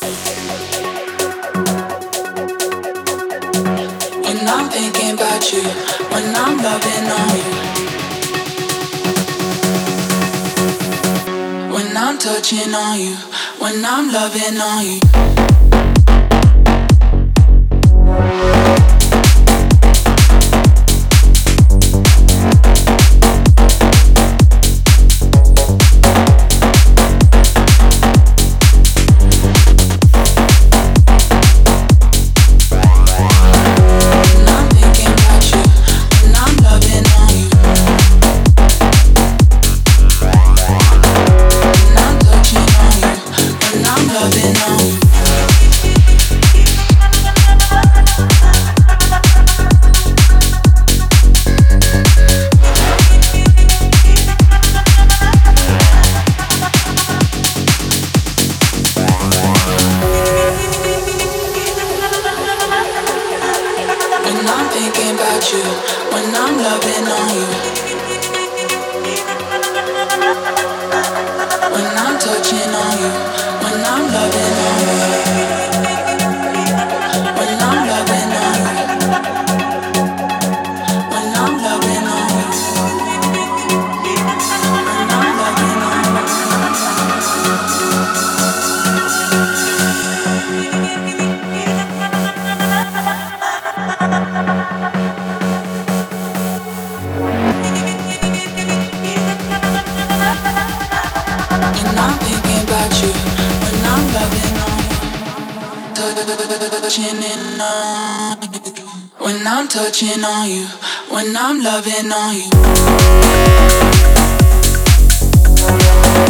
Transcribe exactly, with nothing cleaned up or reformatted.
When I'm thinking about you, when I'm loving on you, when I'm touching on you, when I'm loving on you. When I'm touching on you, when I'm loving on you.